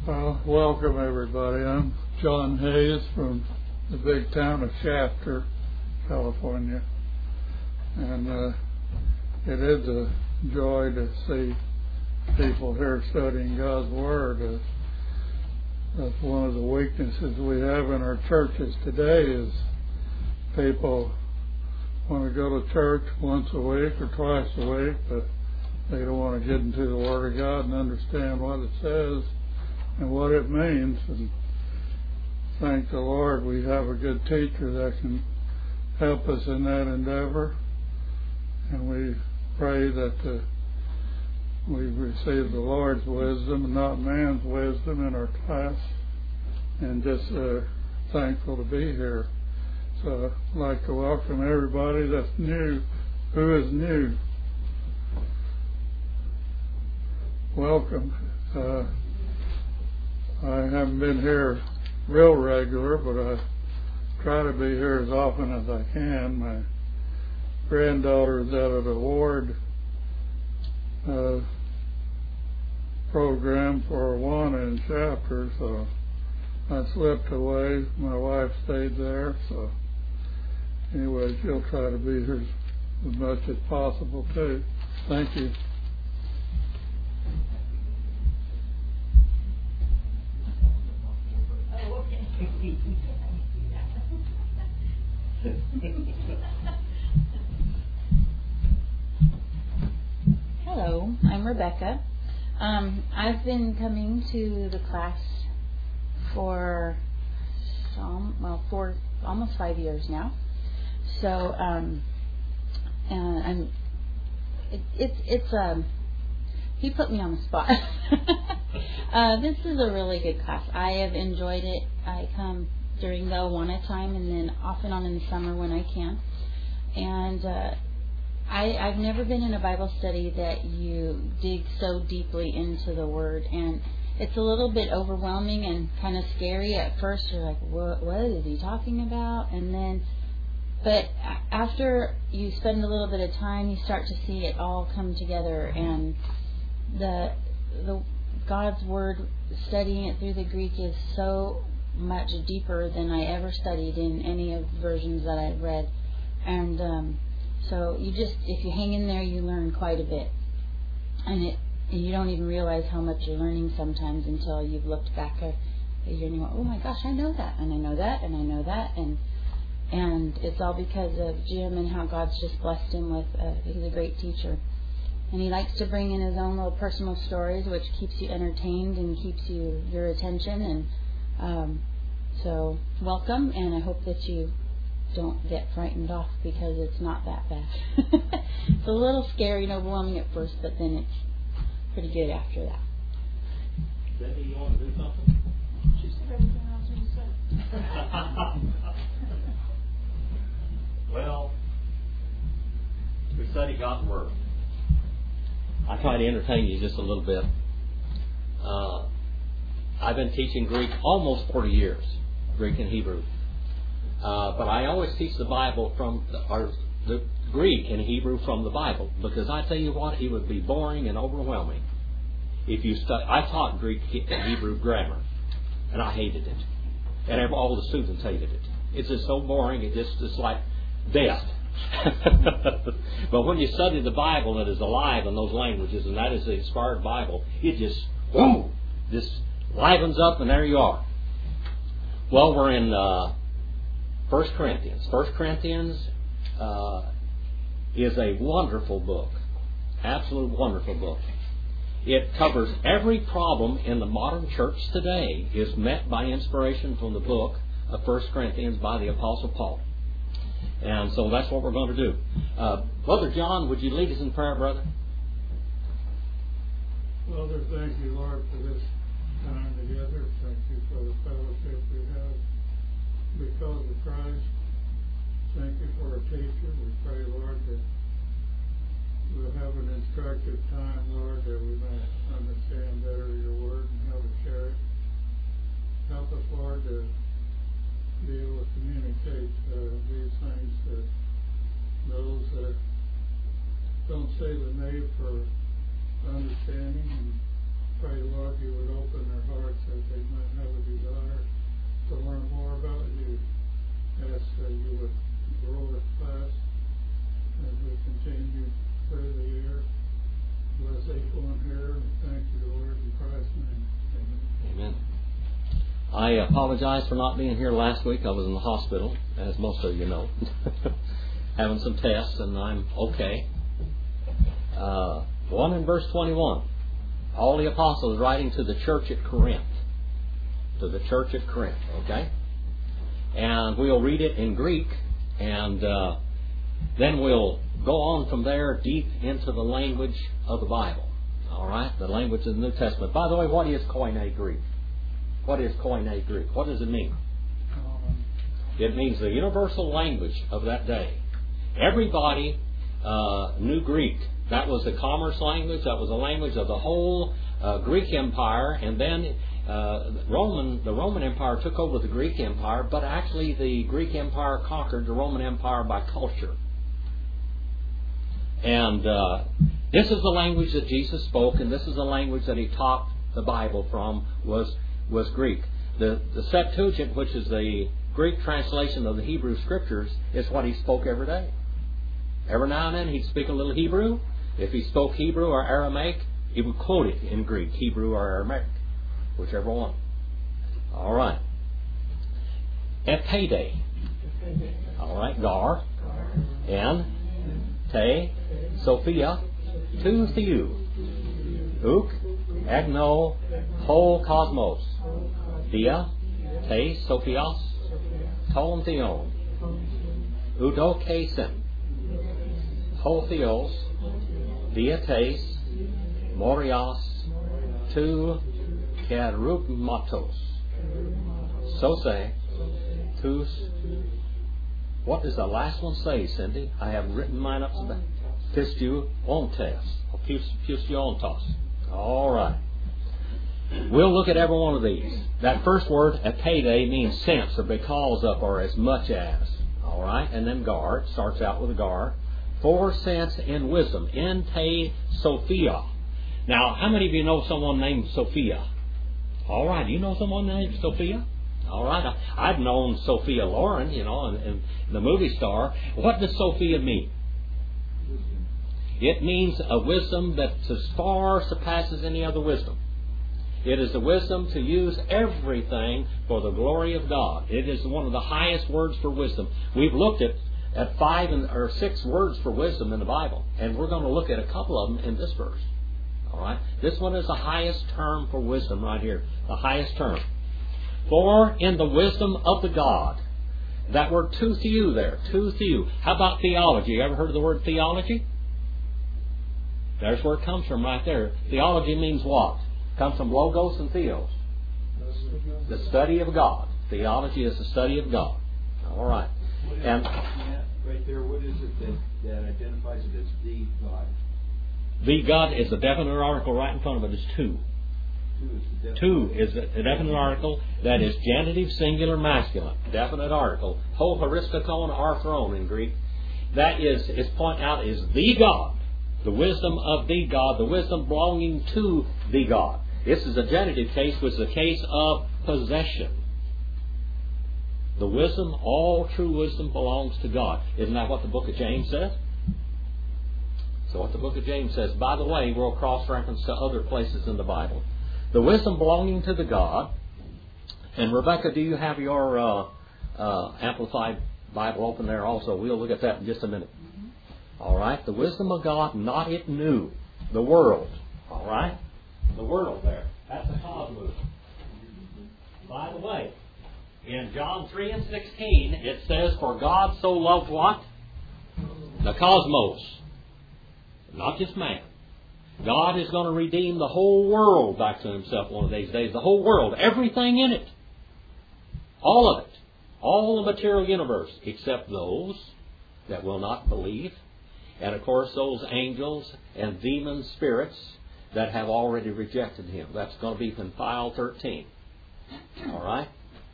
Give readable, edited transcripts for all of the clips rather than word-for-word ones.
Well, welcome everybody. I'm John Hayes from the big town of Shafter, California. And it is a joy to see people here studying God's Word. That's one of the weaknesses we have in our churches today is people want to go to church once a week or twice a week, but they don't want to get into the Word of God and understand what it says and what it means. And thank the Lord we have a good teacher that can help us in that endeavor. And we pray that we receive the Lord's wisdom and not man's wisdom in our class. And just thankful to be here. So I'd like to welcome everybody that's new. Who is new? Welcome. I haven't been here real regular, but I try to be here as often as I can. My granddaughter is at an award program for Awana in Shafter, so I slipped away. My wife stayed there, so anyway, she'll try to be here as much as possible too. Thank you. Hello, I'm Rebecca. I've been coming to the class for almost 5 years now. So he put me on the spot. This is a really good class. I have enjoyed it. I come during the Awana time and then off and on in the summer when I can. And I've never been in a Bible study that you dig so deeply into the Word, and it's a little bit overwhelming and kind of scary at first. You're like, what is he talking about? But after you spend a little bit of time, you start to see it all come together, and the God's Word, studying it through the Greek is so much deeper than I ever studied in any of the versions that I've read. And so if you hang in there, you learn quite a bit. And you don't even realize how much you're learning sometimes until you've looked back a year and you go, oh my gosh, I know that, and I know that, and I know that. And it's all because of Jim and how God's just blessed him with, he's a great teacher. And he likes to bring in his own little personal stories, which keeps you entertained and keeps your attention. And so welcome, and I hope that you don't get frightened off because it's not that bad. It's a little scary and overwhelming at first, but then it's pretty good after that. Debbie, you want to do something? She said everything I was going to say. Well, we study God's Word. I try to entertain you just a little bit. I've been teaching Greek almost 40 years, Greek and Hebrew. But I always teach the Bible the Greek and Hebrew from the Bible, because I tell you what, it would be boring and overwhelming if you I taught Greek and Hebrew grammar, and I hated it, and all the students hated it. It's just so boring. It's like death. But when you study the Bible that is alive in those languages, and that is the inspired Bible, it just livens up, and there you are. Well, we're in 1 Corinthians. 1 Corinthians is a wonderful book. Absolute wonderful book. It covers every problem in the modern church today is met by inspiration from the book of 1 Corinthians by the Apostle Paul. And so that's what we're going to do. Brother John, would you lead us in prayer, brother? Father, thank you, Lord, for this time together. Thank you for the fellowship we have because of Christ. Thank you for our teacher. We pray, Lord, that we'll have an instructive time, Lord, that we may understand better your word and how to share it. Help us, Lord, to be able to communicate these things to those that don't say the name for understanding, and pray, Lord, you would open their hearts as I apologize for not being here last week. I was in the hospital, as most of you know, having some tests, and I'm okay. 1 in verse 21. Paul the Apostle is writing to the church at Corinth. To the church at Corinth, okay? And we'll read it in Greek, and then we'll go on from there deep into the language of the Bible. All right? The language of the New Testament. By the way, what is Koine Greek? What is Koine Greek? What does it mean? It means the universal language of that day. Everybody knew Greek. That was the commerce language. That was the language of the whole Greek Empire. And then the Roman Empire took over the Greek Empire, but actually the Greek Empire conquered the Roman Empire by culture. And this is the language that Jesus spoke, and this is the language that he taught the Bible from, was Greek. The Septuagint, which is the Greek translation of the Hebrew Scriptures, is what he spoke every day. Every now and then he'd speak a little Hebrew. If he spoke Hebrew or Aramaic, he would quote it in Greek, Hebrew or Aramaic, whichever one. All right. Epede. All right. Gar. En. Te. Sophia. Tu Theou. Uk. Agno. Whole cosmos. Dia. Te. Sophios. Ton Theon. Udo Kasen. Ho Theos. Diates. Morios. Tu Kerugmatos. Sose. Tus. What does the last one say, Cindy? I have written mine up to the Pistuontes. Or Pistuontos. All right. We'll look at every one of these. That first word, epede, means since or because of or as much as. All right. And then gar. It starts out with a gar. For sense in wisdom. Ente Sophia. Now, how many of you know someone named Sophia? All right. Do you know someone named Sophia? All right. I've known Sophia Loren, and the movie star. What does Sophia mean? It means a wisdom that far surpasses any other wisdom. It is the wisdom to use everything for the glory of God. It is one of the highest words for wisdom. We've looked at 5 or 6 words for wisdom in the Bible, and we're going to look at a couple of them in this verse. All right? This one is the highest term for wisdom right here. The highest term. For in the wisdom of the God. That word tu Theou there. Tu Theou. How about theology? You ever heard of the word theology? There's where it comes from right there. Theology means what? It comes from logos and theos. The study of God. Theology is the study of God. All right. And right there, what is it that identifies it as the God? The God is a definite article right in front of it is tu. Tu is a definite article that is genitive, singular, masculine. Definite article. Ho haristikon arthron in Greek. That is pointed out as the God. The wisdom of the God. The wisdom belonging to the God. This is a genitive case, which is a case of possession. The wisdom, all true wisdom belongs to God. Isn't that what the book of James says? So what the book of James says. By the way, we'll cross-reference to other places in the Bible. The wisdom belonging to the God. And Rebecca, do you have your Amplified Bible open there also? We'll look at that in just a minute. All right. The wisdom of God, not it new. The world. All right. The world there. That's the cosmos. By the way, in John 3 and 16, it says, for God so loved what? The cosmos. Not just man. God is going to redeem the whole world back to himself one of these days. The whole world. Everything in it. All of it. All the material universe. Except those that will not believe. And of course those angels and demon spirits that have already rejected him. That's going to be in file 13. All right?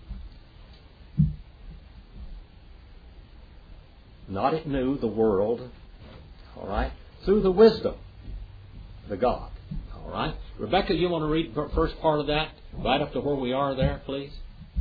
Not it new, the world. All right? Through the wisdom. The God. All right? Rebecca, you want to read the first part of that? Right up to where we are there, please.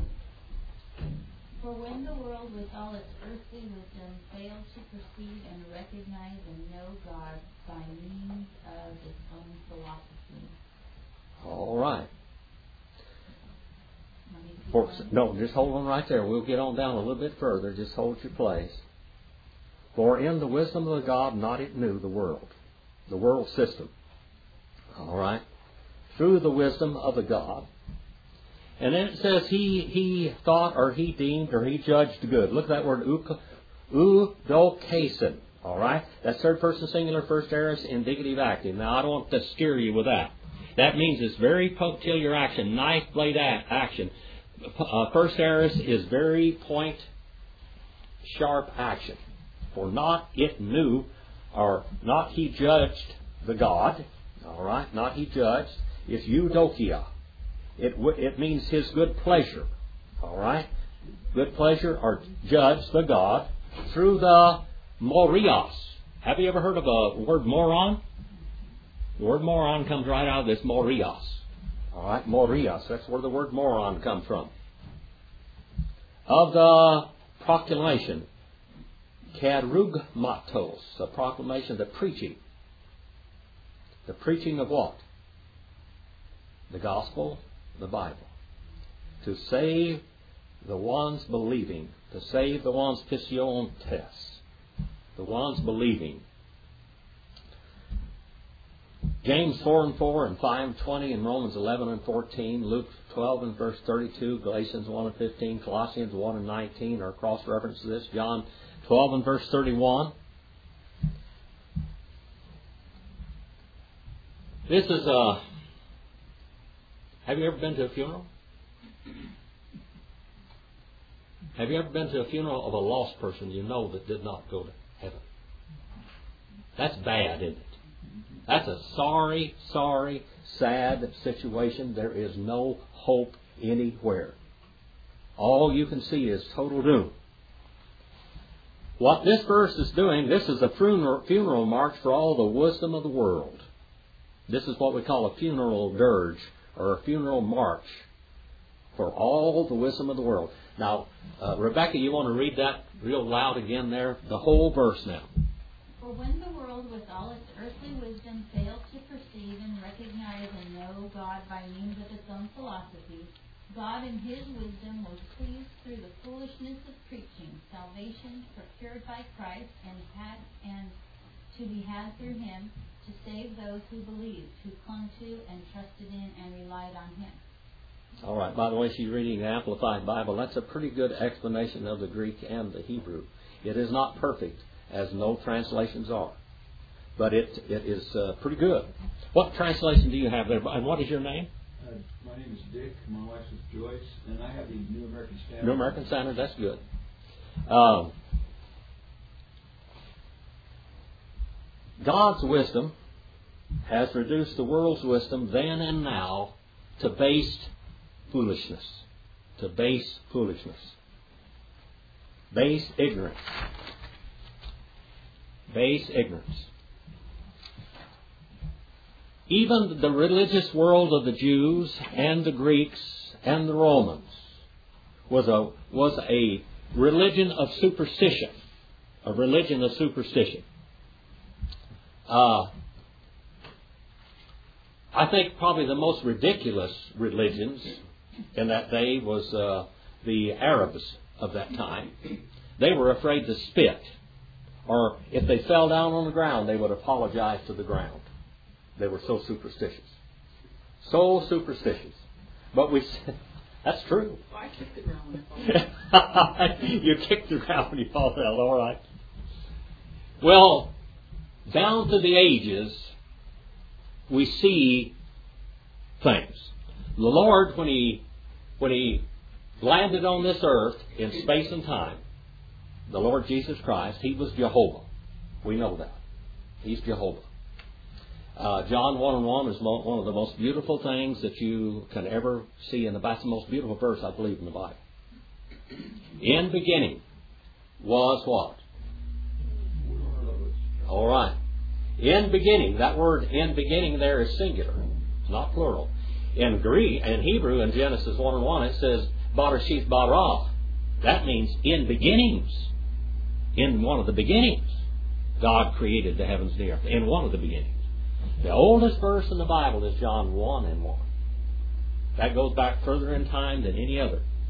For when the world with all its earthly wisdom failed to perceive and recognize and know God by means of its own philosophy. All right. Want me to No, just hold on right there. We'll get on down a little bit further. Just hold your place. For in the wisdom of the God not it knew the world system. All right? Through the wisdom of the God. And then it says he thought or he deemed or he judged good. Look at that word, udokason. All right? That's third person singular, first aorist, indicative active. Now, I don't want to scare you with that. That means it's very punctiliar action, knife blade action. First aorist is very point sharp action. For not it knew, or not he judged the God. All right? Not he judged. It's eudokia. It means his good pleasure. All right? Good pleasure or judge the God through the morios. Have you ever heard of a word moron? The word moron comes right out of this morios. All right? Morios. That's where the word moron comes from. Of the proclamation. Kerugmatos. The proclamation, the preaching. The preaching of what? The gospel, the Bible. To save the ones believing. To save the ones pisiontes. The ones believing. James 4:4 and 5:20 and Romans 11:14, Luke 12 and verse 32, Galatians 1 and 15, Colossians 1 and 19 are cross references to this. John 12 and verse 31. This is a. Have you ever been to a funeral? Have you ever been to a funeral of a lost person you know that did not go to heaven? That's bad, isn't it? That's a sorry, sad situation. There is no hope anywhere. All you can see is total doom. What this verse is doing, this is a funeral march for all the wisdom of the world. This is what we call a funeral dirge, or a funeral march for all the wisdom of the world. Now, Rebecca, you want to read that real loud again there? The whole verse now. For when the world with all its earthly wisdom failed to perceive and recognize and know God by means of its own philosophy, God in His wisdom was pleased through the foolishness of preaching salvation procured by Christ and to be had through Him to save those who believed, who clung to and trusted in and relied on Him. All right. By the way, she's reading the Amplified Bible. That's a pretty good explanation of the Greek and the Hebrew. It is not perfect, as no translations are. But it is pretty good. What translation do you have there? And what is your name? My name is Dick. My wife is Joyce. And I have the New American Standard. New American Standard, that's good. God's wisdom has reduced the world's wisdom then and now to base foolishness. To base foolishness. Base ignorance. Base ignorance. Even the religious world of the Jews and the Greeks and the Romans was a religion of superstition. A religion of superstition. I think probably the most ridiculous religions in that day was the Arabs of that time. They were afraid to spit. Or if they fell down on the ground, they would apologize to the ground. They were so superstitious. So superstitious. But that's true. Well, I kicked the ground when I fall. You kicked the ground when you fall down, all right. Well, down to the ages, we see things. The Lord, when He landed on this earth in space and time, the Lord Jesus Christ, He was Jehovah. We know that. He's Jehovah. John 1:1 is one of the most beautiful things that you can ever see in the Bible. That's the most beautiful verse, I believe, in the Bible. In beginning was what? All right. In beginning, that word in beginning there is singular. It's not plural. In Greek and Hebrew in Genesis 1:1 it says Barashith bara. That means in beginnings. In one of the beginnings, God created the heavens and the earth. In one of the beginnings. The oldest verse in the Bible is John 1:1. That goes back further in time than any other.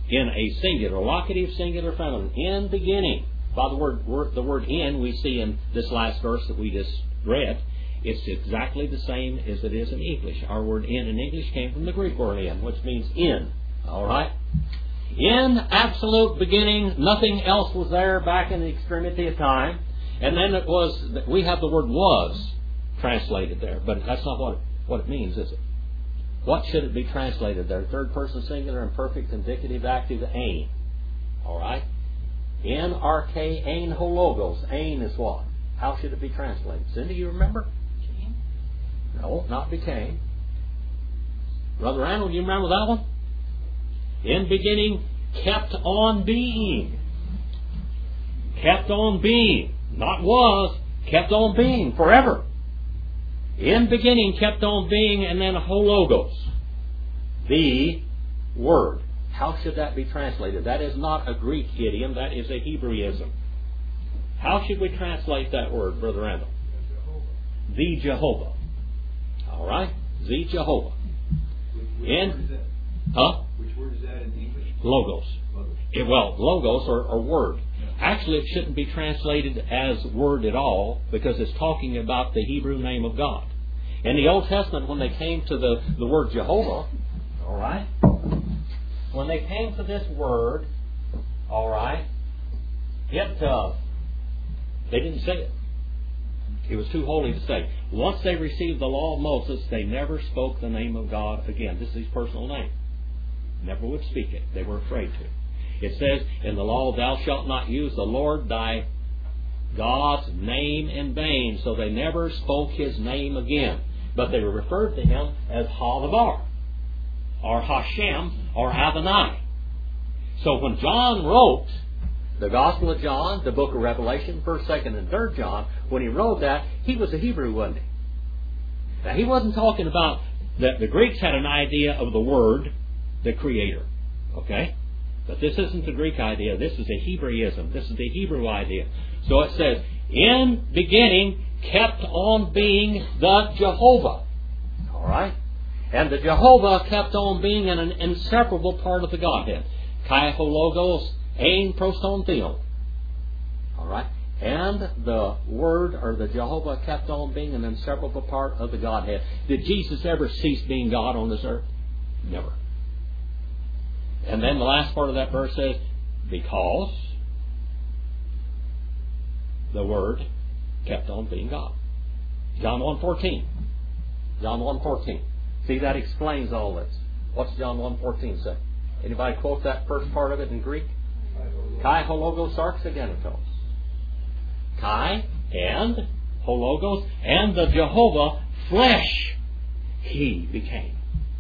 in a singular, locative singular feminine. In beginning. By the word in we see in this last verse that we just read, it's exactly the same as it is in English. Our word in English came from the Greek word in, which means in. All right? In absolute beginning, nothing else was there back in the extremity of time. And then it was, we have the word was translated there, but that's not what it means, is it? What should it be translated there? Third person singular, imperfect, indicative, active, ain. All right? In arche ain hologos. Ain is what? How should it be translated? Cindy, you remember? Became. No, not became. Brother Randall, you remember that one? In beginning, kept on being. Kept on being. Not was, kept on being forever. In beginning, kept on being, and then hologos. The Word. How should that be translated? That is not a Greek idiom, that is a Hebraism. How should we translate that word, Brother Randall? The Jehovah. All right? The Jehovah. Which word is that? Huh? Which word is that in English? Logos. Logos or word. Yeah. Actually, it shouldn't be translated as word at all because it's talking about the Hebrew name of God. In the Old Testament, when they came to the word Jehovah, all right, when they came to this word, all right, they didn't say it. It was too holy to say. Once they received the law of Moses, they never spoke the name of God again. This is his personal name. Never would speak it. They were afraid to. It says in the law, thou shalt not use the Lord thy God's name in vain. So they never spoke his name again. But they were referred to him as Ha-the-Bar, or Hashem, or Adonai. So when John wrote the Gospel of John, the book of Revelation, 1st, 2nd, and 3rd John, when he wrote that, he was a Hebrew, wasn't he? Now, he wasn't talking about that the Greeks had an idea of the Word, the Creator. Okay? But this isn't the Greek idea. This is a Hebraism. This is the Hebrew idea. So it says, in beginning, kept on being the Jehovah. All right? And the Jehovah kept on being an inseparable part of the Godhead. Kai ho logos, ein proston theon. All right? And the Word, or the Jehovah, kept on being an inseparable part of the Godhead. Did Jesus ever cease being God on this earth? Never. And then the last part of that verse says, because the Word kept on being God. John 1:14. John 1:14. See, that explains all this. What's John 1:14 say? Anybody quote that first part of it in Greek? Kai hologos arxegenetos. Kai and hologos and the Jehovah flesh he became.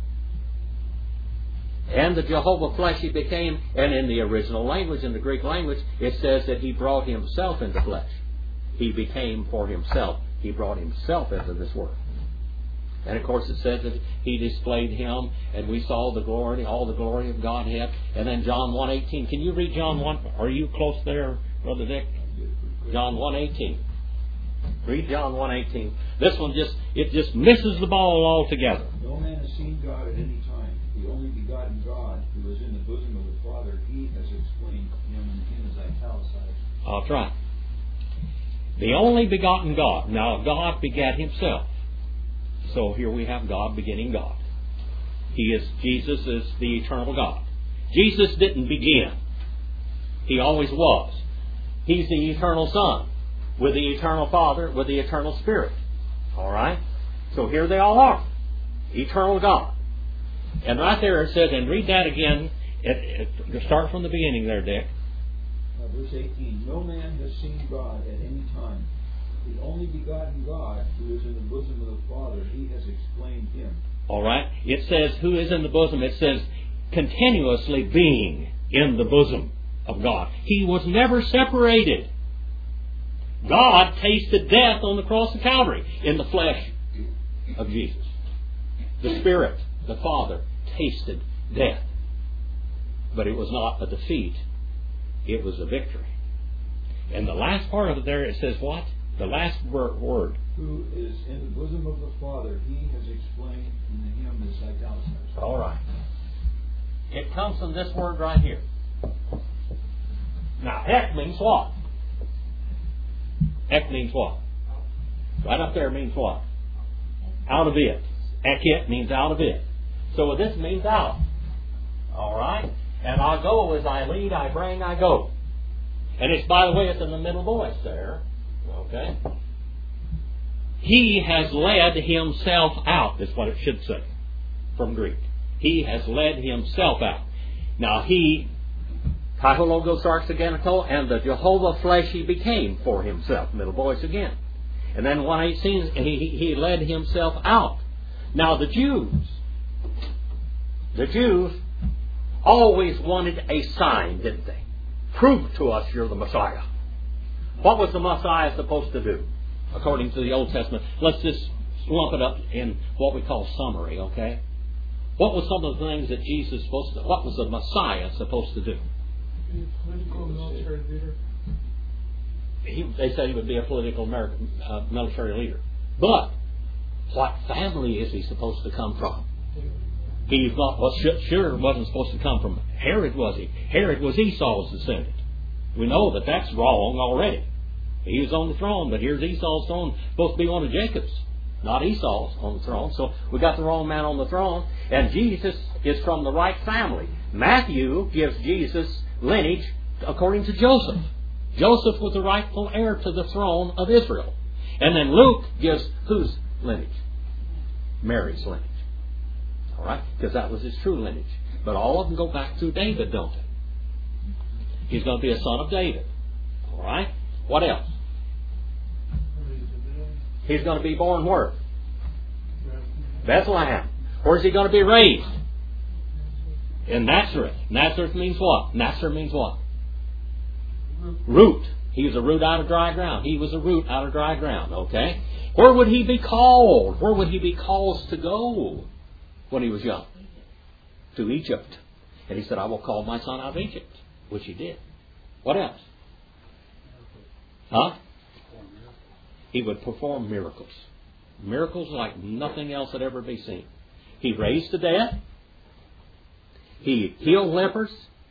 And the Jehovah flesh he became, and in the original language, in the Greek language, it says that he brought himself into flesh. He became for himself. He brought himself into this world. And of course it says that he displayed him, and we saw the glory, all the glory of Godhead. And then John 1:18. Can you read John 1? Are you close there, Brother Dick? John 1:18. Read John 1:18. This one just misses the ball altogether. No man has seen God at any time. The only begotten God, who is in the bosom of the Father, he has explained him, and him is italicized. That's right. The only begotten God. Now, God begat himself. So here we have God beginning God. Jesus is the eternal God. Jesus didn't begin. He always was. He's the eternal Son, with the eternal Father, with the eternal Spirit. All right? So here they all are. Eternal God. And right there it says, and read that again, start from the beginning there, Dick. Verse 18, no man has seen God at any time. The only begotten God, who is in the bosom of the Father, he has explained him. All right? It says, who is in the bosom? It says, continuously being in the bosom of God. He was never separated. God tasted death on the cross of Calvary in the flesh of Jesus. The Spirit, the Father, tasted death. But it was not a defeat. It was a victory. And the last part of it there, it says what? The last word. Who is in the bosom of the Father, he has explained, in him is italicized. All right. It comes from this word right here. Now, ek means what? Ek means what? Right up there means what? Out of it. Ekit means out of it. So this means out. All right? And I go as I lead, I bring, I go. And it's, by the way, it's in the middle voice there. Okay? He has led himself out, is what it should say from Greek. He has led himself out. Now he, Kahologos Arxaganato, and the Jehovah flesh he became for himself. Middle voice again. And then 118, he led himself out. Now the Jews always wanted a sign, didn't they? Prove to us you're the Messiah. What was the Messiah supposed to do? According to the Old Testament. Let's just lump it up in what we call summary, okay? What was some of the things that Jesus supposed to, what was the Messiah supposed to do? Be a political military leader. They said he would be a political military leader. But what family is he supposed to come from? He's not, well, sure wasn't supposed to come from Herod, was he? Herod was Esau's descendant. We know that that's wrong already. He was on the throne, but here's Esau's throne, supposed to be one of Jacob's, not Esau's on the throne. So we got the wrong man on the throne, and Jesus is from the right family. Matthew gives Jesus lineage according to Joseph. Joseph was the rightful heir to the throne of Israel. And then Luke gives whose lineage? Mary's lineage. All right? Because that was his true lineage. But all of them go back through David, don't they? He's going to be a son of David. All right? What else? He's going to be born where? Bethlehem. Where's he going to be raised? In Nazareth. Nazareth means what? Nazareth means what? Root. He was a root out of dry ground. He was a root out of dry ground. Okay? Where would he be called? Where would he be caused to go when he was young? To Egypt. And he said, I will call my son out of Egypt. Which he did. What else? Huh? He would perform miracles. Miracles like nothing else had ever been seen. He raised the dead. He healed lepers.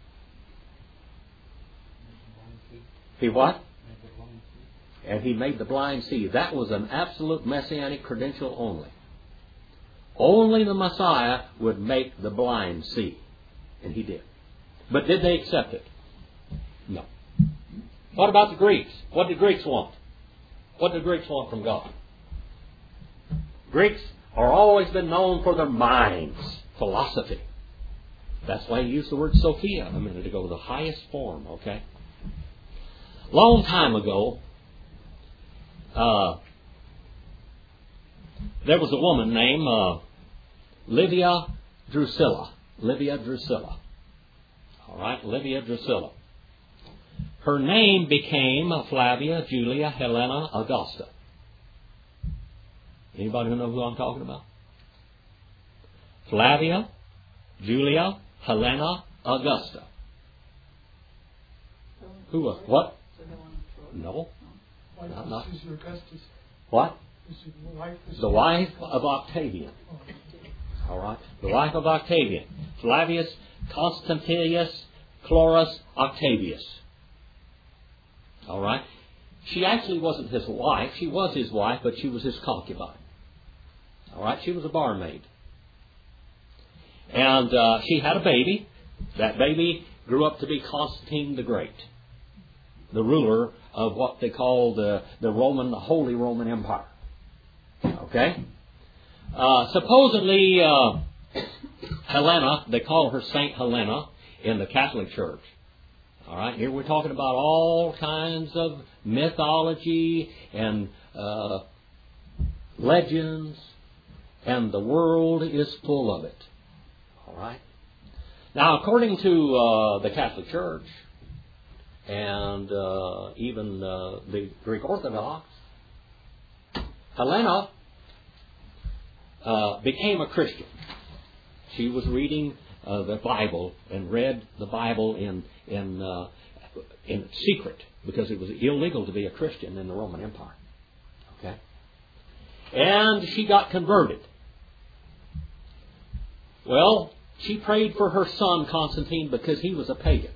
He what? And he made the blind see. That was an absolute messianic credential only. Only the Messiah would make the blind see. And he did. But did they accept it? No. What about the Greeks? What did Greeks want? What did Greeks want from God? Greeks are always been known for their minds, philosophy. That's why he used the word Sophia a minute ago, the highest form, okay? Long time ago, there was a woman named Livia Drusilla. Livia Drusilla. All right, Livia Drusilla. Her name became Flavia Julia Helena Augusta. Anybody who know who I'm talking about? Flavia Julia Helena Augusta. Who was what? No. Not. What? The wife of Octavian. All right. The wife of Octavian. Flavius Constantius Chlorus Octavius. All right. She actually wasn't his wife. She was his wife, but she was his concubine. All right. She was a barmaid. And she had a baby. That baby grew up to be Constantine the Great, the ruler of what they call the Holy Roman Empire. Okay? Supposedly, Helena, they call her Saint Helena in the Catholic Church. All right? Here we're talking about all kinds of mythology and legends, and the world is full of it. All right? Now, according to the Catholic Church, and even the Greek Orthodox, Helena became a Christian. She was reading the Bible and read the Bible in secret because it was illegal to be a Christian in the Roman Empire. Okay, and she got converted. Well, she prayed for her son Constantine because he was a pagan.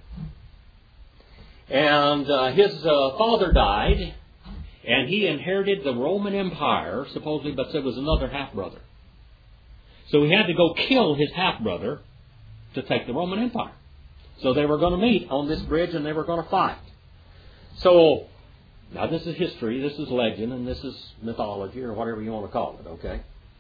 And his father died, and he inherited the Roman Empire, supposedly, but there was another half-brother. So he had to go kill his half-brother to take the Roman Empire. So they were going to meet on this bridge, and they were going to fight. So, now this is history, this is legend, and this is mythology, or whatever you want to call it, okay?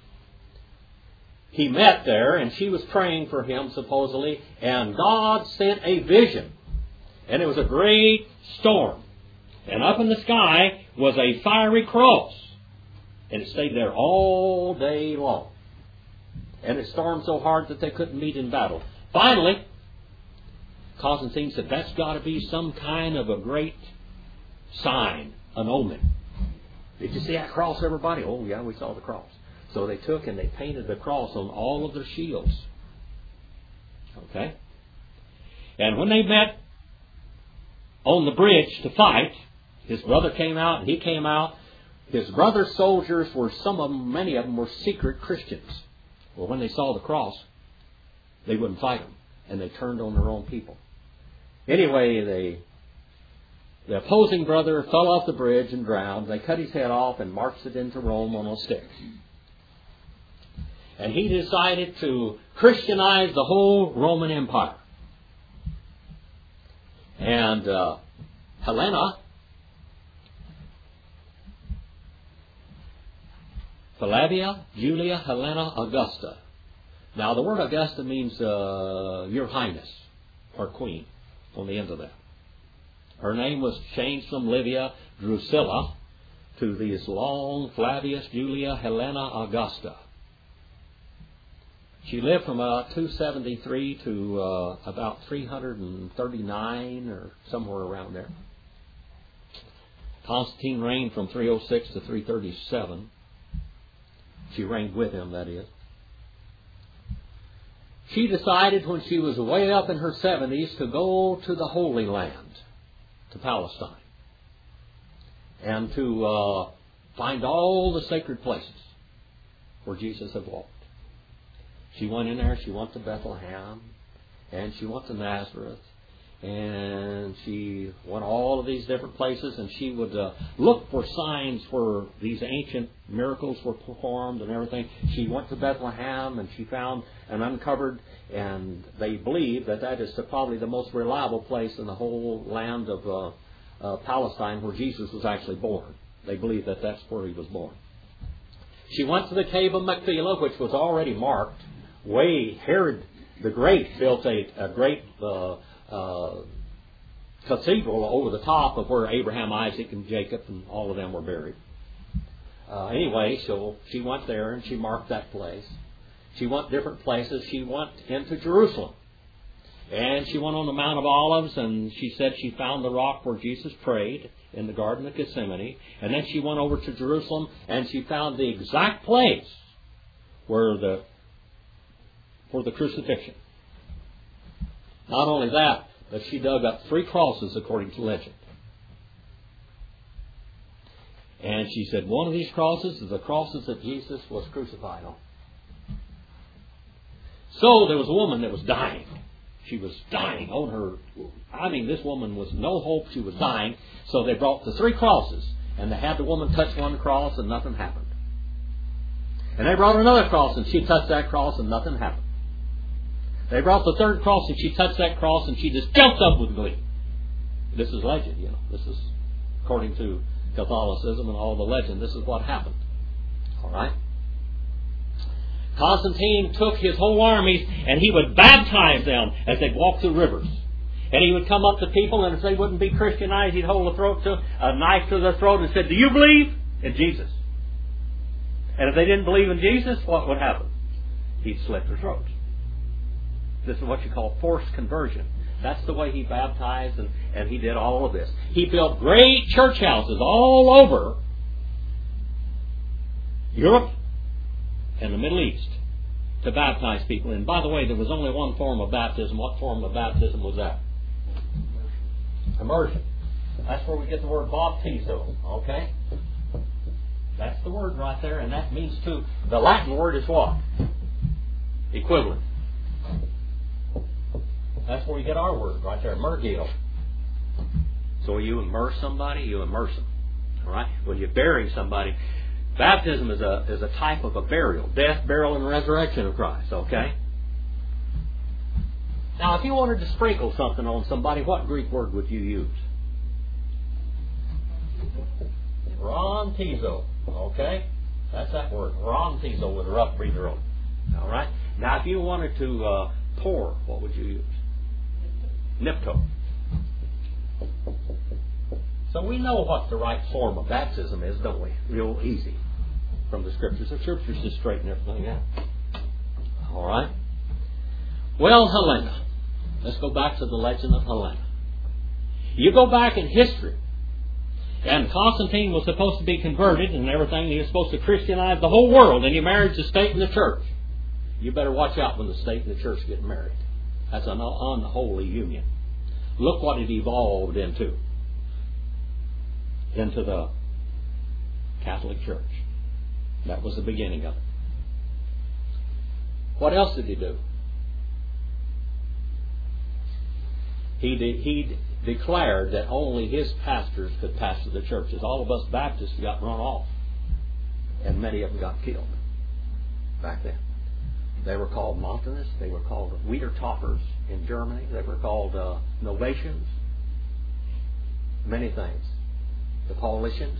He met there, and she was praying for him, supposedly, and God sent a vision. And it was a great storm. And up in the sky was a fiery cross. And it stayed there all day long. And it stormed so hard that they couldn't meet in battle. Finally, Constantine said, that's got to be some kind of a great sign, an omen. Did you see that cross, everybody? Oh, yeah, we saw the cross. So they took and they painted the cross on all of their shields. Okay? And when they met on the bridge to fight, his brother came out and he came out. His brother's soldiers were, many of them were secret Christians. Well, when they saw the cross, they wouldn't fight them. And they turned on their own people. Anyway, the opposing brother fell off the bridge and drowned. They cut his head off and marched it into Rome on a stick. And he decided to Christianize the whole Roman Empire. And Helena, Flavia, Julia, Helena, Augusta. Now the word Augusta means Your Highness, or Queen, on the end of that. Her name was changed from Livia Drusilla to this long Flavius, Julia, Helena, Augusta. She lived from about 273 to about 339 or somewhere around there. Constantine reigned from 306 to 337. She reigned with him, that is. She decided when she was way up in her 70s to go to the Holy Land, to Palestine, and to find all the sacred places where Jesus had walked. She went in there, she went to Bethlehem, and she went to Nazareth, and she went all of these different places, and she would look for signs where these ancient miracles were performed and everything. She went to Bethlehem, and she found and uncovered, and they believe that that is probably the most reliable place in the whole land of Palestine where Jesus was actually born. They believe that that's where he was born. She went to the cave of Machpelah, which was already marked. Herod the Great built a great cathedral over the top of where Abraham, Isaac, and Jacob and all of them were buried. Anyway, so she went there and she marked that place. She went different places. She went into Jerusalem. And she went on the Mount of Olives, and she said she found the rock where Jesus prayed in the Garden of Gethsemane. And then she went over to Jerusalem, and she found the exact place where for the crucifixion. Not only that, but she dug up 3 crosses according to legend. And she said one of these crosses is the crosses that Jesus was crucified on. So there was a woman that was dying. She was dying on her. This woman was no hope. She was dying. So they brought the 3 crosses, and they had the woman touch one cross, and nothing happened. And they brought another cross, and she touched that cross, and nothing happened. They brought the 3rd cross, and she touched that cross, and she just jumped up with glee. This is legend, you know. This is according to Catholicism and all the legend. This is what happened. All right? Constantine took his whole armies, and he would baptize them as they walked through rivers. And he would come up to people, and if they wouldn't be Christianized, he'd hold a knife to their throat and said, "Do you believe in Jesus?" And if they didn't believe in Jesus, what would happen? He'd slit their throats. This is what you call forced conversion. That's the way he baptized, and he did all of this. He built great church houses all over Europe and the Middle East to baptize people. And by the way, there was only one form of baptism. What form of baptism was that? Immersion. That's where we get the word baptizo. Okay? That's the word right there, and that means to. The Latin word is what? Equivalent. That's where we get our word, right there, mergio. So you immerse somebody, you immerse them. All right? When you're burying somebody, baptism is a type of a burial. Death, burial, and resurrection of Christ. Okay? Now, if you wanted to sprinkle something on somebody, what Greek word would you use? Rontizo. Okay? That's that word. Rontizo with a rough breather on it. All right? Now, if you wanted to pour, what would you use? Nipto. So we know what the right form of baptism is, don't we? Real easy from the Scriptures. The Scriptures just straighten everything out. All right? Well, Helena. Let's go back to the legend of Helena. You go back in history, and Constantine was supposed to be converted and everything. He was supposed to Christianize the whole world, and he married the state and the church. You better watch out when the state and the church get married. That's an unholy union. Look what it evolved into the Catholic Church. That was the beginning of it. What else did he do? He declared that only his pastors could pastor the churches. All of us Baptists got run off, and many of them got killed back then. They were called Montanists. They were called Wiedertäufers in Germany. They were called Novatians. Many things. The Paulicians.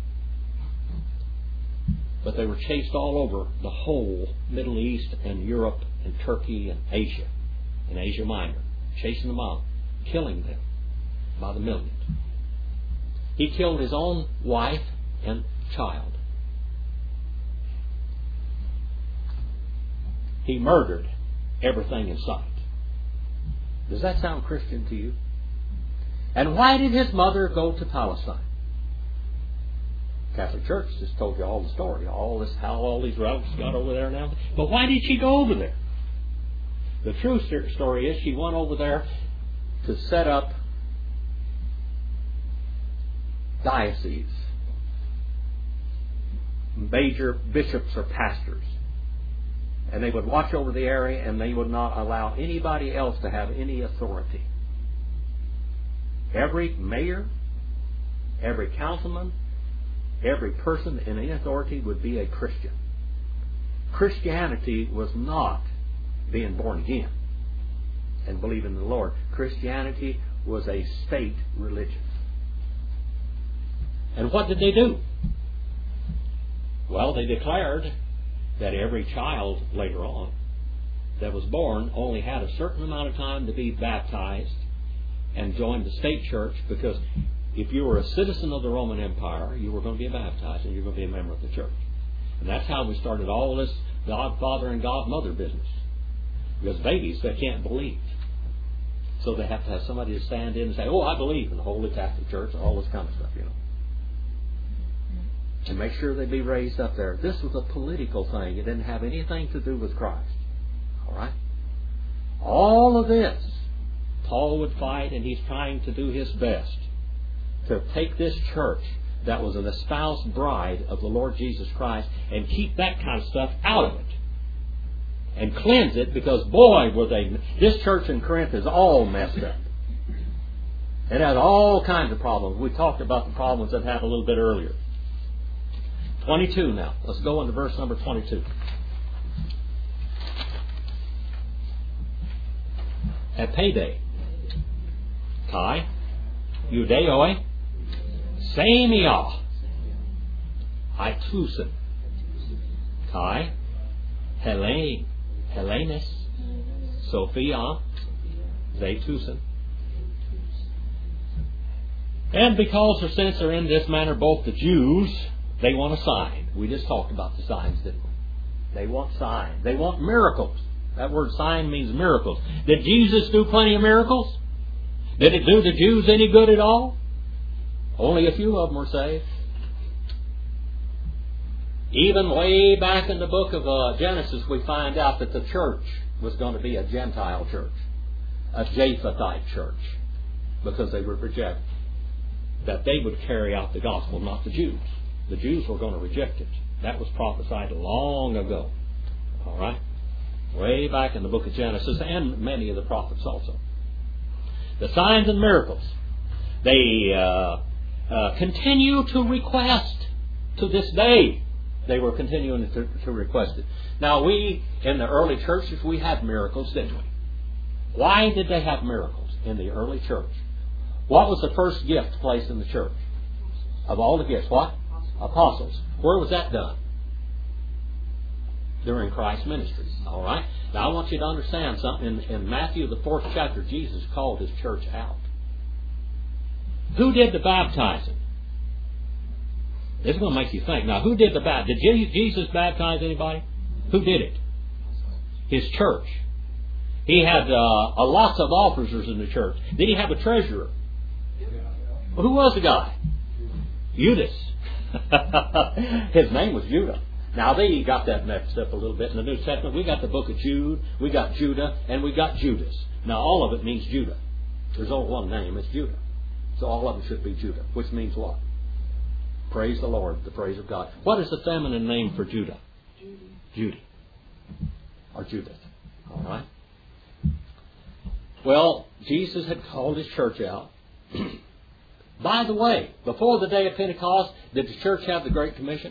But they were chased all over the whole Middle East and Europe and Turkey and Asia Minor. Chasing them out. Killing them by the millions. He killed his own wife and child. He murdered everything in sight. Does that sound Christian to you? And why did his mother go to Palestine? Catholic Church just told you all the story, all this, how all these routes got over there now. But why did she go over there? The true story is she went over there to set up dioceses, major bishops or pastors. And they would watch over the area, and they would not allow anybody else to have any authority. Every mayor, every councilman, every person in any authority would be a Christian. Christianity was not being born again and believing in the Lord. Christianity was a state religion. And what did they do? Well, they declared that every child later on that was born only had a certain amount of time to be baptized and join the state church, because if you were a citizen of the Roman Empire, you were going to be baptized and you were going to be a member of the church. And that's how we started all this godfather and godmother business. Because babies, they can't believe. So they have to have somebody to stand in and say, oh, I believe in the Holy Catholic Church and all this kind of stuff, you know. And make sure they be raised up there. This was a political thing. It didn't have anything to do with Christ. All right? All of this, Paul would fight, and he's trying to do his best to take this church that was an espoused bride of the Lord Jesus Christ and keep that kind of stuff out of it. And cleanse it, because boy, were they... This church in Corinth is all messed up. It has all kinds of problems. We talked about the problems it had a little bit earlier. 22 now. Let's go into verse number 22. Epede. Kai. Judeoi. Semia. Itusen. Kai. Hellenes. Sophia. Zetusen. And because or since are in this manner both the Jews, they want a sign. We just talked about the signs, didn't we? They want signs. They want miracles. That word sign means miracles. Did Jesus do plenty of miracles? Did it do the Jews any good at all? Only a few of them were saved. Even way back in the book of Genesis, we find out that the church was going to be a Gentile church, a Japhethite church, because they would reject that they would carry out the gospel, not the Jews. The Jews were going to reject it. That was prophesied long ago. All right? Way back in the book of Genesis, and many of the prophets also. The signs and miracles. They continue to request to this day. They were continuing to request it. Now we, in the early churches, we had miracles, didn't we? Why did they have miracles in the early church? What was the first gift placed in the church? Of all the gifts, what? Apostles. Where was that done? During Christ's ministry. All right? Now I want you to understand something. In Matthew, the 4th chapter, Jesus called His church out. Who did the baptizing? This is going to make you think. Now, who did the baptizing? Did Jesus baptize anybody? Who did it? His church. He had a lots of officers in the church. Did He have a treasurer? Well, who was the guy? Judas. His name was Judah. Now, they got that mixed up a little bit in the New Testament. We got the book of Jude, we got Judah, and we got Judas. Now, all of it means Judah. There's only one name, it's Judah. So all of them should be Judah, which means what? Praise the Lord, the praise of God. What is the feminine name for Judah? Judy. Or Judith. All right? Well, Jesus had called His church out. By the way, before the day of Pentecost, did the church have the Great Commission?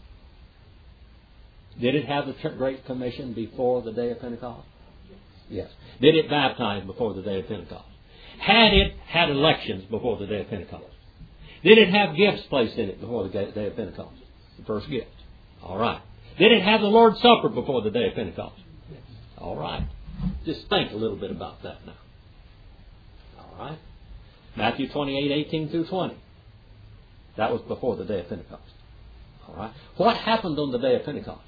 Did it have the Great Commission before the day of Pentecost? Yes. Did it baptize before the day of Pentecost? Had it had elections before the day of Pentecost? Did it have gifts placed in it before the day of Pentecost? The first gift. All right. Did it have the Lord's Supper before the day of Pentecost? All right. Just think a little bit about that now. All right. Matthew 28:18 through 20. That was before the day of Pentecost. All right. What happened on the day of Pentecost?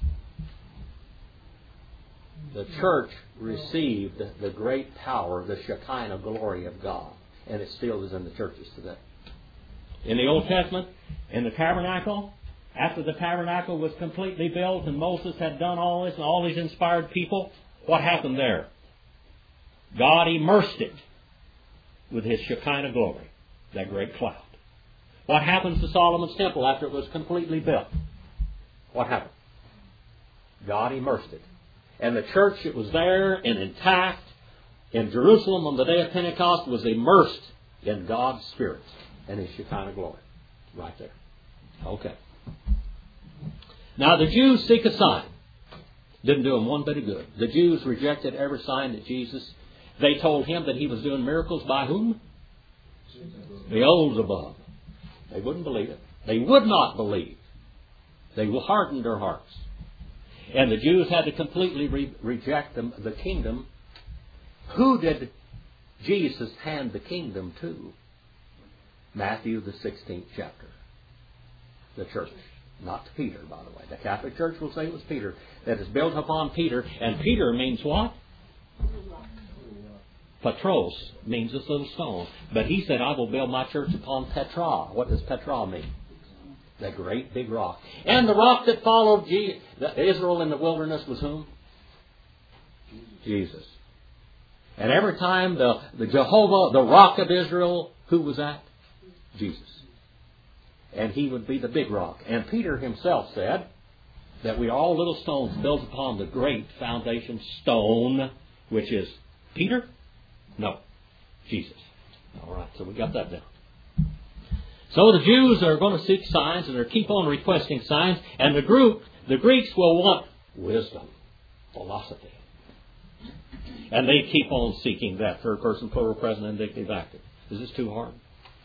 The church received the great power, the Shekinah glory of God. And it still is in the churches today. In the Old Testament, in the tabernacle, after the tabernacle was completely built and Moses had done all this and all these inspired people, what happened there? God immersed it with His Shekinah glory, that great cloud. What happens to Solomon's temple after it was completely built? What happened? God immersed it. And the church that was there and intact in Jerusalem on the day of Pentecost was immersed in God's Spirit and His Shekinah glory. Right there. Okay. Now the Jews seek a sign. Didn't do them one bit of good. The Jews rejected every sign that Jesus... They told Him that He was doing miracles by whom? Beelzebub. They wouldn't believe it. They would not believe. They hardened their hearts. And the Jews had to completely reject the kingdom. Who did Jesus hand the kingdom to? Matthew the 16th chapter. The church. Not to Peter, by the way. The Catholic Church will say it was Peter. That is built upon Peter. And Peter means what? Petros means this little stone. But he said, I will build my church upon Petra. What does Petra mean? The great big rock. And the rock that followed Israel in the wilderness was whom? Jesus. And every time the Jehovah, the rock of Israel, who was that? Jesus. And He would be the big rock. And Peter himself said that we are all little stones built upon the great foundation stone, which is Peter? No, Jesus. All right, so we got that down. So the Jews are going to seek signs, and they keep on requesting signs. And the Greeks will want wisdom, philosophy. And they keep on seeking that third person, plural, present, indicative, active. Is this too hard?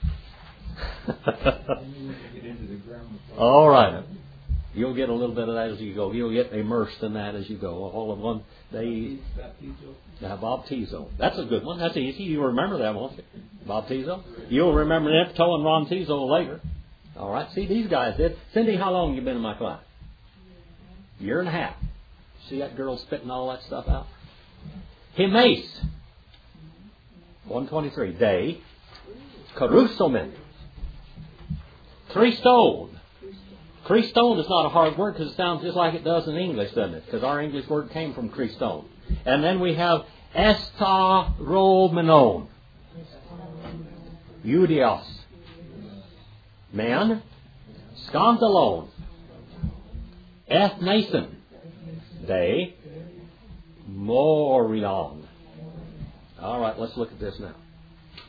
All right. You'll get a little bit of that as you go. You'll get immersed in that as you go. All of one. Baptizo. That's a good one. That's easy. You'll remember that, won't you? Baptizo. You'll remember Nepto and Rontizo later. All right. See, these guys did. Cindy, how long have you been in my class? Year and a half. See that girl spitting all that stuff out? Himes. 123. Day. Carusomen. Christone. Christone is not a hard word because it sounds just like it does in English, doesn't it? Because our English word came from Christone. And then we have estaromenon. Judios. Man. Scandalon. Ethnason. Day. Morion. All right, let's look at this now.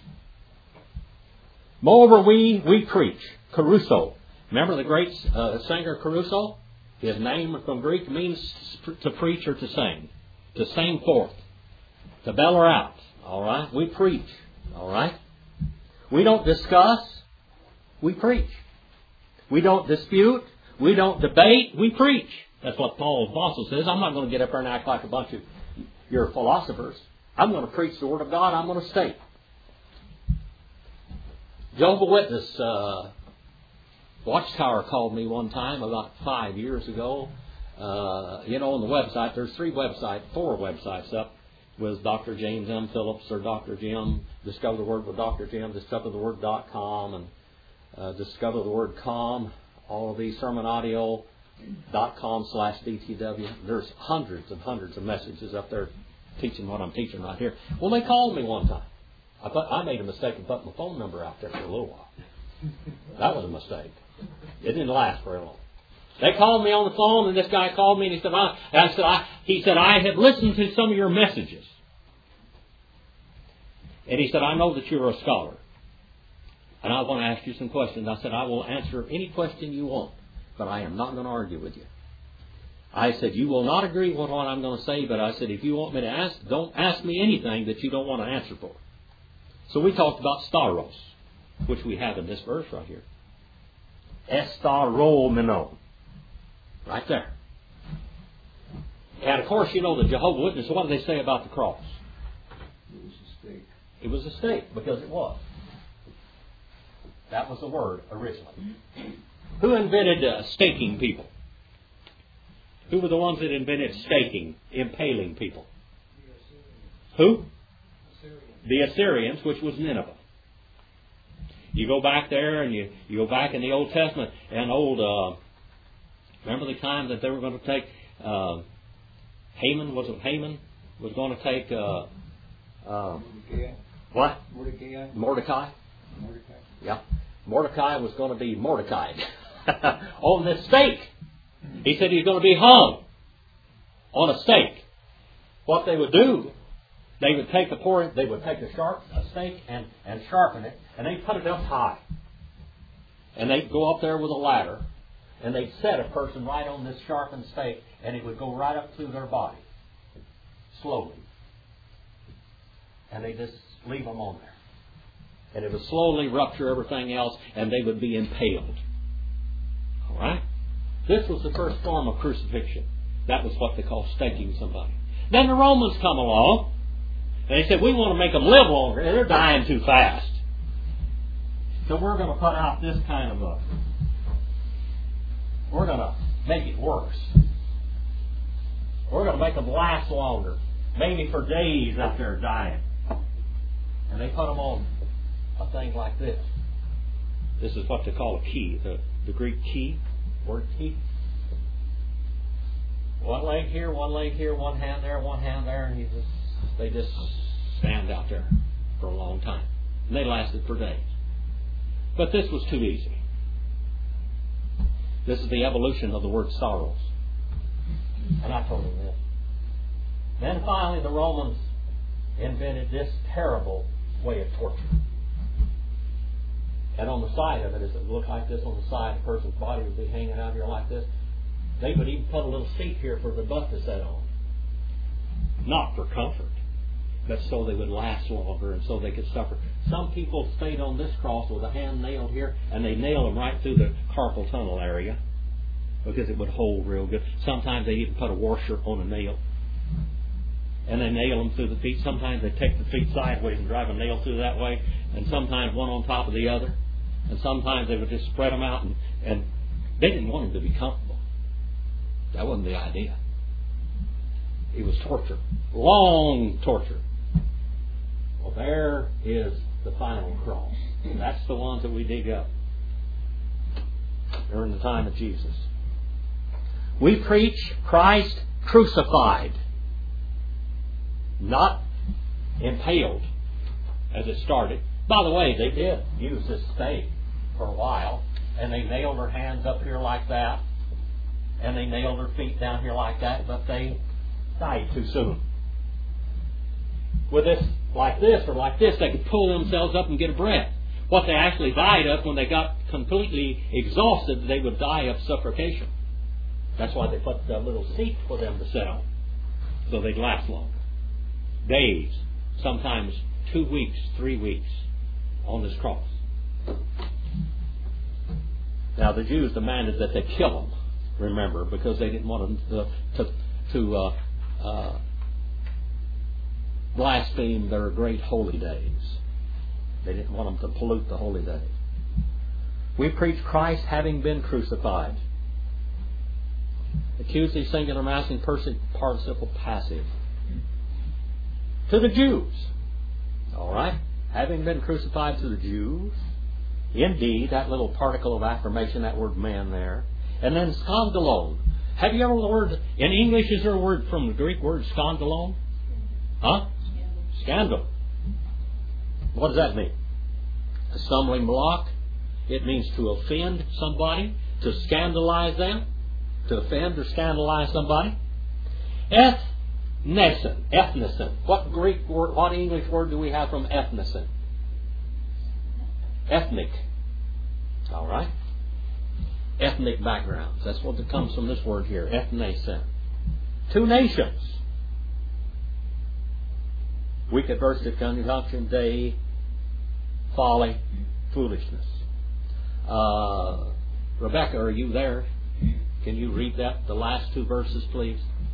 Moreover, we preach. Caruso. Remember the great singer Caruso? His name from Greek means to preach or to sing forth, to bellow out. All right? We preach. All right? We don't discuss. We preach. We don't dispute. We don't debate. We preach. That's what Paul the Apostle says. I'm not going to get up there and act like a bunch of your philosophers. I'm going to preach the Word of God. I'm going to state. Jehovah's Witness Watchtower called me one time about 5 years ago. On the website, there's 4 websites up with Dr. James M. Phillips or Dr. Jim, Discover the Word with Dr. Jim, DiscoverTheWord.com, and Discover the Word com. All of these sermonaudio.com/DTW. There's hundreds and hundreds of messages up there teaching what I'm teaching right here. Well, they called me one time. I thought I made a mistake and put my phone number out there for a little while. That was a mistake. It didn't last very long. They called me on the phone, and this guy called me, and he said, I had listened to some of your messages. And he said, I know that you're a scholar. And I want to ask you some questions. I said, I will answer any question you want, but I am not going to argue with you. I said, you will not agree with what I'm going to say, but I said, if you want me to ask, don't ask me anything that you don't want to answer for. So we talked about staros, which we have in this verse right here. Estaromenon. Right there. And of course, the Jehovah's Witnesses, what do they say about the cross? It was a stake. It was a stake, because it was. That was the word originally. Who invented staking people? Who were the ones that invented staking, impaling people? Who? The Assyrians, which was Nineveh. You go back there, and you go back in the Old Testament, and remember the time that they were going to take Haman was going to take what? Mordecai. Yeah. Mordecai was going to be Mordecai on this stake. He said he's going to be hung on a stake. What they would do, they would take a stake and sharpen it, and they'd put it up high. And they'd go up there with a ladder, and they'd set a person right on this sharpened stake, and it would go right up through their body, slowly. And they just leave them on there. And it would slowly rupture everything else, and they would be impaled. All right? This was the first form of crucifixion. That was what they call staking somebody. Then the Romans come along, and they said, we want to make them live longer, and they're dying too fast. So we're going to put out this kind of we're going to make it worse. We're going to make them last longer, maybe for days after they're dying. And they put them on a thing like this. This is what they call a key, the Greek key, word key. One leg here, one hand there, and they just stand out there for a long time. And they lasted for days. But this was too easy. This is the evolution of the word sorrows. And I told him this. Then finally the Romans invented this terrible way of torture. And on the side of it, as it looked like this on the side, a person's body would be hanging out here like this. They would even put a little seat here for the butt to sit on. Not for comfort, but so they would last longer and so they could suffer. Some people stayed on this cross with a hand nailed here, and they nailed them right through the carpal tunnel area because it would hold real good. Sometimes they even put a washer on a nail, and they nail them through the feet. Sometimes they take the feet sideways and drive a nail through that way, and sometimes one on top of the other. And sometimes they would just spread them out, and they didn't want them to be comfortable. That wasn't the idea. It was torture. Long torture. Well, there is the final cross. And that's the ones that we dig up during the time of Jesus. We preach Christ crucified, not impaled as it started. By the way, they did use this stake for a while, and they nailed their hands up here like that, and they nailed their feet down here like that, but they died too soon. With this, like this, or like this, they could pull themselves up and get a breath. what they actually died of when they got completely exhausted, they would die of suffocation. That's why they put a little seat for them to sit on, so they'd last longer. Days, sometimes 2 weeks, 3 weeks on this cross. Now the Jews demanded that they kill him, remember, because they didn't want him to blaspheme their great holy days. They didn't want them to pollute the holy days. We preach Christ having been crucified. Accusative singular masculine participle passive. To the Jews. All right? Having been crucified to the Jews. Indeed, that little particle of affirmation, that word man there. And then skandalon. Have you ever heard, in English, is there a word from the Greek word skandalon? Huh? Scandal. What does that mean? A stumbling block. It means to offend somebody, to scandalize them, to offend or scandalize somebody. Ethnicin. What Greek word, what English word do we have from ethnicin? Ethnic. All right. Ethnic backgrounds. That's what comes from this word here. Ethnicin. 2 nations. Wicked versus conjunction, day, folly, foolishness. Rebecca, are you there? Can you read that, the last 2 verses, please?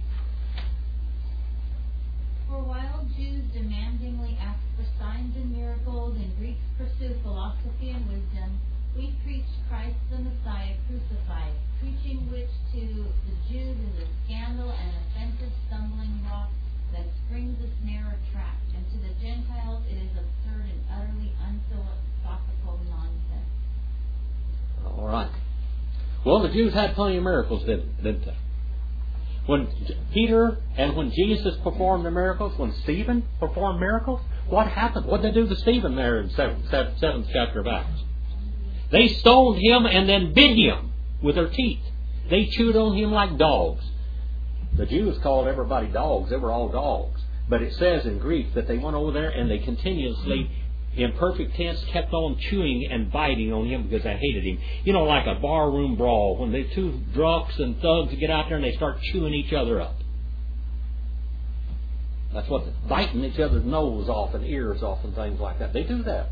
For while Jews demandingly ask for signs and miracles, and Greeks pursue philosophy and wisdom, we preach Christ the Messiah crucified, preaching which to the Jews is a scandal and offensive stumbling block that springs a snare or trap, and to the Gentiles it is absurd and utterly unphilosophical nonsense. All right. Well, the Jews had plenty of miracles, didn't they? When Peter and when Jesus performed the miracles, when Stephen performed miracles, what happened? What did they do to Stephen there in 7th chapter of Acts? They stoned him and then bit him with their teeth. They chewed on him like dogs. The Jews called everybody dogs. They were all dogs. But it says in Greek that they went over there and they continuously, in perfect tense, kept on chewing and biting on him because they hated him. You know, like a barroom brawl, when the 2 drunks and thugs get out there and they start chewing each other up. That's what, biting each other's nose off and ears off and things like that. They do that.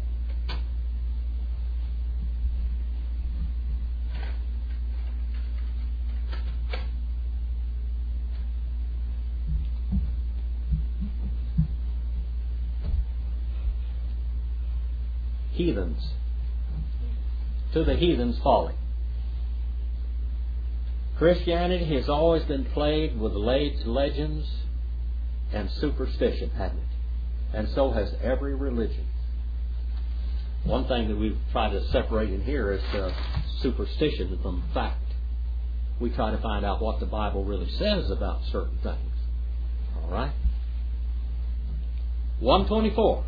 Heathens. To the heathens' folly. Christianity has always been plagued with legends and superstition, hasn't it? And so has every religion. One thing that we've tried to separate in here is superstition from fact. We try to find out what the Bible really says about certain things. All right? 124.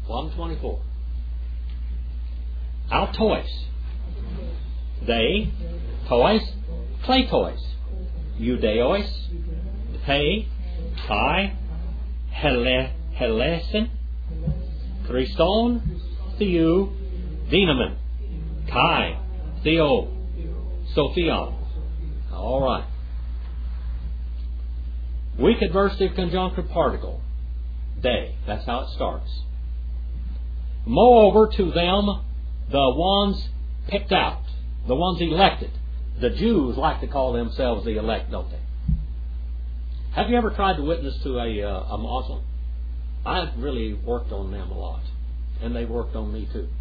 Altois. They, tois, kleitois. Judeois, te, kai, helesen, Christon, Theou, Dynamin, Kai, Theo, Sophion. All right. Weak adversative conjunctive particle. They. That's how it starts. Moreover, to them, the ones picked out, the ones elected. The Jews like to call themselves the elect, don't they? Have you ever tried to witness to a Muslim? I've really worked on them a lot. And they worked on me too.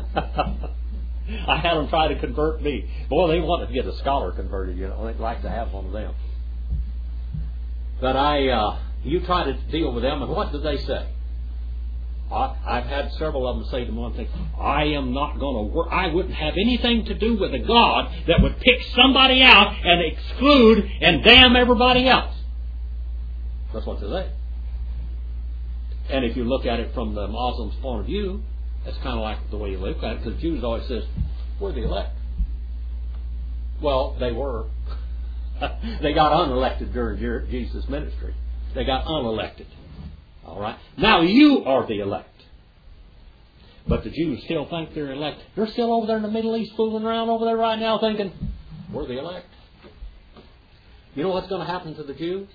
I had them try to convert me. Boy, they wanted to get a scholar converted, you know. They'd like to have one of them. But you try to deal with them, and what do they say? I've had several of them say to me one thing, I am not going to work. I wouldn't have anything to do with a God that would pick somebody out and exclude and damn everybody else. That's what they say. And if you look at it from the Muslim's point of view, that's kind of like the way you look at it, because Jews always says, we're the elect. Well, they were. They got unelected during Jesus' ministry. They got unelected. All right. Now you are the elect. But the Jews still think they're elect. They're still over there in the Middle East fooling around over there right now thinking, we're the elect. You know what's going to happen to the Jews?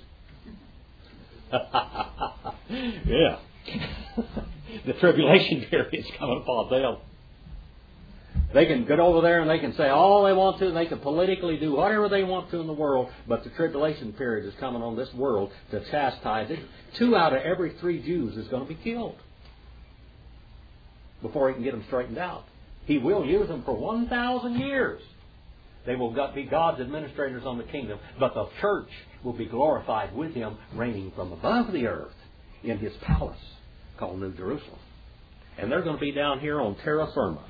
Yeah. The tribulation period is coming upon them. They can get over there and they can say all they want to, and they can politically do whatever they want to in the world, but the tribulation period is coming on this world to chastise it. 2 out of every 3 Jews is going to be killed before he can get them straightened out. He will use them for 1,000 years. They will be God's administrators on the kingdom, but the church will be glorified with him, reigning from above the earth in his palace called New Jerusalem. And they're going to be down here on terra firma.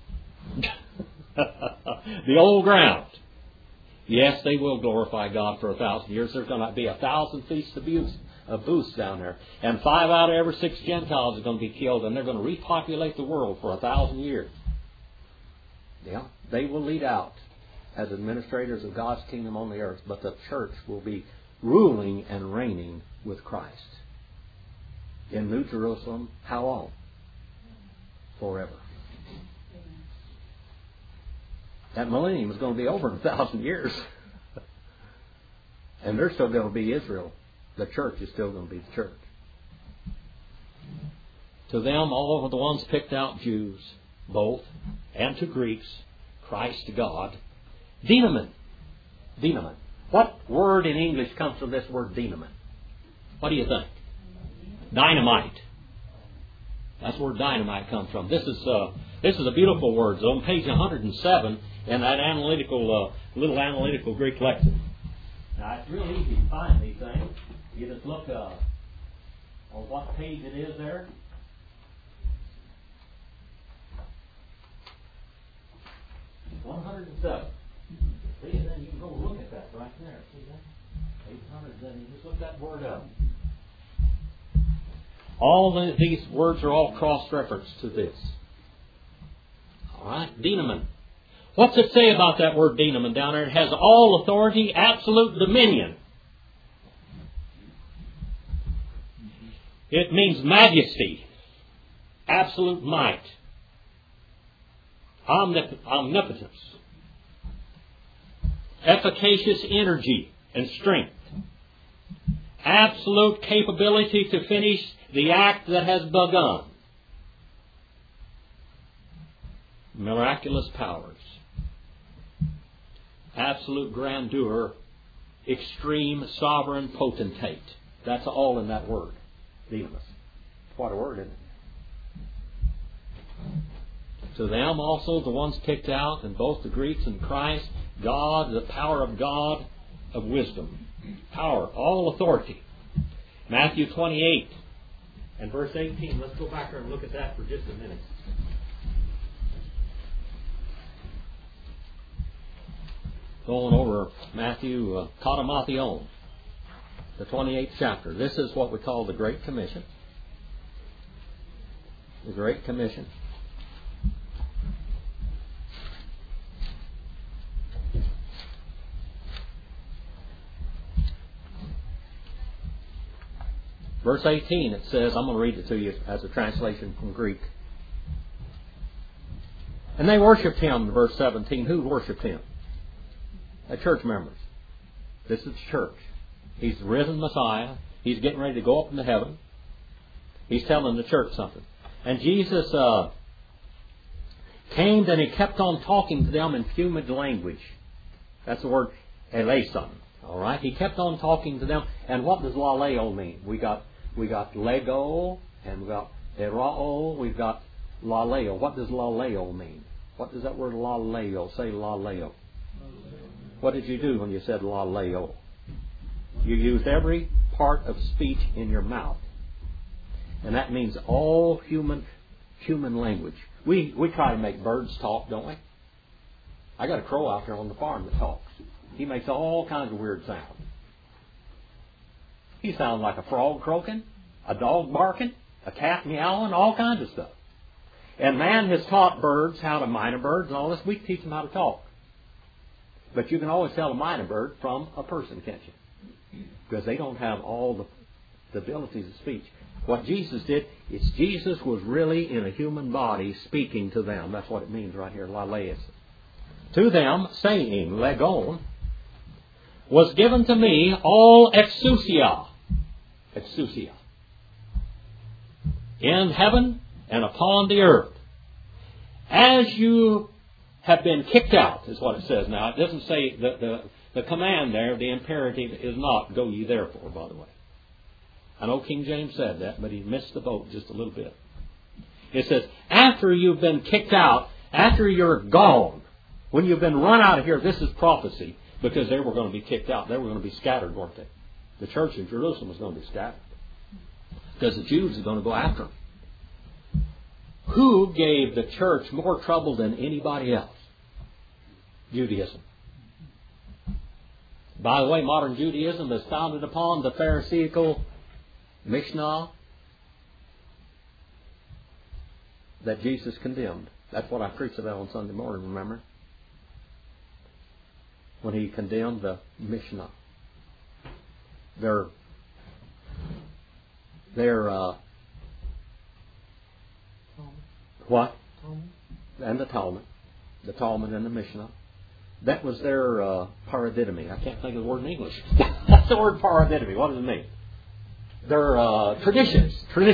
The old ground. Yes, they will glorify God for 1,000 years. There's going to be 1,000 feasts of booths down there. And 5 out of every 6 Gentiles are going to be killed, and they're going to repopulate the world for 1,000 years. Yeah, they will lead out as administrators of God's kingdom on the earth, but the church will be ruling and reigning with Christ. In New Jerusalem, how long? Forever. That millennium is going to be over in 1,000 years. And they're still going to be Israel. The church is still going to be the church. To them, all of the ones picked out Jews, both, and to Greeks, Christ to God. Dynamin. Dynamin. What word in English comes from this word dynamin? What do you think? Dynamite. That's where dynamite comes from. This is a beautiful word. It's on page 107 in that little analytical Greek lexicon. Now, it's real easy to find these things. You just look on what page it is there. It's 107. See, and then you can go look at that right there. See that? Page 100. Then you just look that word up. These words are all cross-referenced to this. All right, dynamin. What's it say about that word dynamin down there? It has all authority, absolute dominion. It means majesty, absolute might, omnipotence, efficacious energy and strength, absolute capability to finish the act that has begun, miraculous powers, absolute grandeur, extreme sovereign potentate. That's all in that word, dynamis. What a word, isn't it? To them also, the ones picked out, in both the Greeks and Christ, God, the power of God, of wisdom. Power, all authority. Matthew 28 and verse 18. Let's go back there and look at that for just a minute. Going over Matthew, Katamathion, the 28th chapter. This is what we call the Great Commission. The Great Commission. Verse 18, it says, I'm going to read it to you as a translation from Greek. And they worshipped him, verse 17. Who worshipped him? The church members. This is church. He's the risen Messiah. He's getting ready to go up into heaven. He's telling the church something. And Jesus came and he kept on talking to them in human language. That's the word eleison. All right? He kept on talking to them. And what does laleo mean? We got lego, and we got erao, we've got laleo. What does laleo mean? What does that word laleo? Say laleo. What did you do when you said laleo? You used every part of speech in your mouth. And that means all human language. We try to make birds talk, don't we? I got a crow out there on the farm that talks. He makes all kinds of weird sounds. He sounds like a frog croaking, a dog barking, a cat meowing, all kinds of stuff. And man has taught birds how to mine a bird and all this. We teach them how to talk. But you can always tell a mine a bird from a person, can't you? Because they don't have all the abilities of speech. What Jesus did, it's Jesus was really in a human body speaking to them. That's what it means right here, laleis. To them, saying, legon, was given to me all exousia, in heaven and upon the earth. As you have been kicked out, is what it says now. It doesn't say the command there, the imperative is not go ye therefore, by the way. I know King James said that, but he missed the boat just a little bit. It says, after you've been kicked out, after you're gone, when you've been run out of here, this is prophecy, because they were going to be kicked out. They were going to be scattered, weren't they? The church in Jerusalem was going to be scattered, because the Jews are going to go after them. Who gave the church more trouble than anybody else? Judaism. By the way, modern Judaism is founded upon the Pharisaical Mishnah that Jesus condemned. That's what I preached about on Sunday morning, remember? When he condemned the Mishnah. Their what? And the Talmud. The Talmud and the Mishnah. That was their paradidomy. I can't think of the word in English. That's the word paradidomy. What does it mean? Their traditions.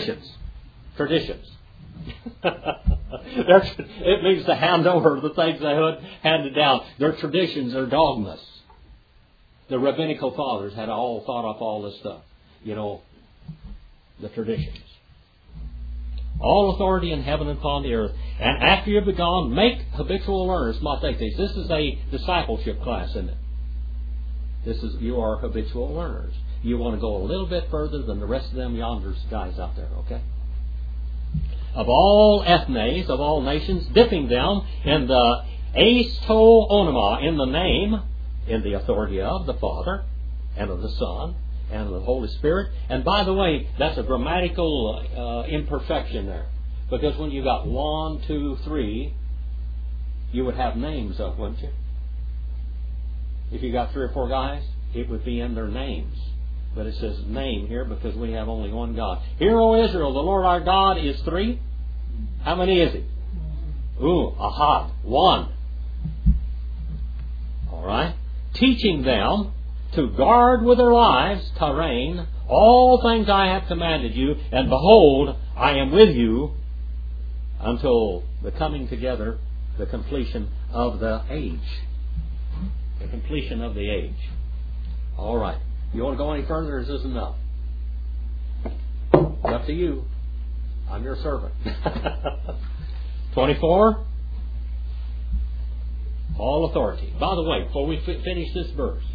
It means to hand over the things they had handed down. Their traditions, their dogmas. The rabbinical fathers had all thought up all this stuff. You know, the traditions. All authority in heaven and upon the earth. And after you've been gone, make habitual learners. Mathetes. This is a discipleship class, isn't it? You are habitual learners. You want to go a little bit further than the rest of them yonder guys out there, okay? Of all ethnes, of all nations, dipping them in the eis to onoma, in the name, in the authority of the Father, and of the Son, and of the Holy Spirit. And by the way, that's a grammatical imperfection there. Because when you got 1, 2, 3, you would have names of, wouldn't you? If you got 3 or 4 guys, it would be in their names. But it says name here because we have only one God. Hear, O Israel, the Lord our God is 3. How many is He? Ahad, 1. All right. Teaching them to guard with their lives, Tarain, all things I have commanded you, and behold, I am with you until the coming together, the completion of the age. The completion of the age. All right. You want to go any further, or is this enough? It's up to you. I'm your servant. 24. All authority. By the way, before we finish this verse,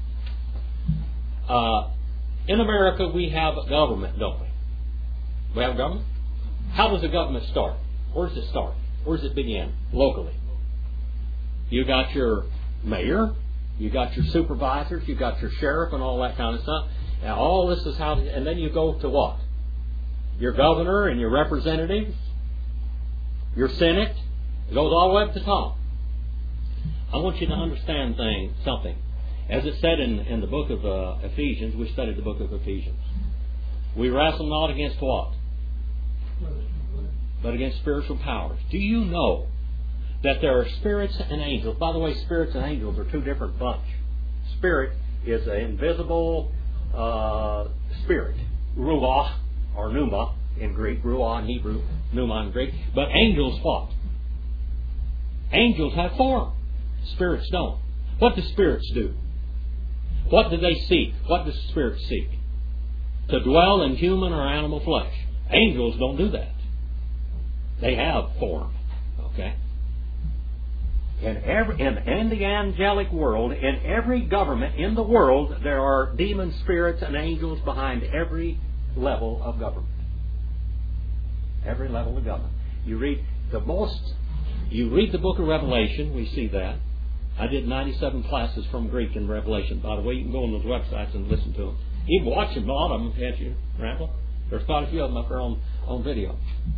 in America we have a government, don't we? We have a government? How does the government start? Where does it start? Where does it begin? Locally. You got your mayor, you got your supervisors, you got your sheriff and all that kind of stuff. Now all this is how, and then you go to what? Your governor and your representatives, your senate. It goes all the way up to the top. I want you to understand something. As it said in the book of Ephesians, we studied the book of Ephesians. We wrestle not against what? But against spiritual powers. Do you know that there are spirits and angels? By the way, spirits and angels are two different bunch. Spirit is an invisible spirit. Ruach, or pneuma in Greek. Ruach in Hebrew. Pneuma in Greek. But angels what? Angels have form. Spirits don't. What do spirits do? What do they seek? What does spirits seek? To dwell in human or animal flesh. Angels don't do that. They have form. Okay? In the angelic world, in every government in the world, there are demon spirits and angels behind every level of government. Every level of government. You read the book of Revelation, we see that. I did 97 classes from Greek in Revelation. By the way, you can go on those websites and listen to them. You can watch them, a lot of them, can't you, Randall? There's quite a few of them up there on video.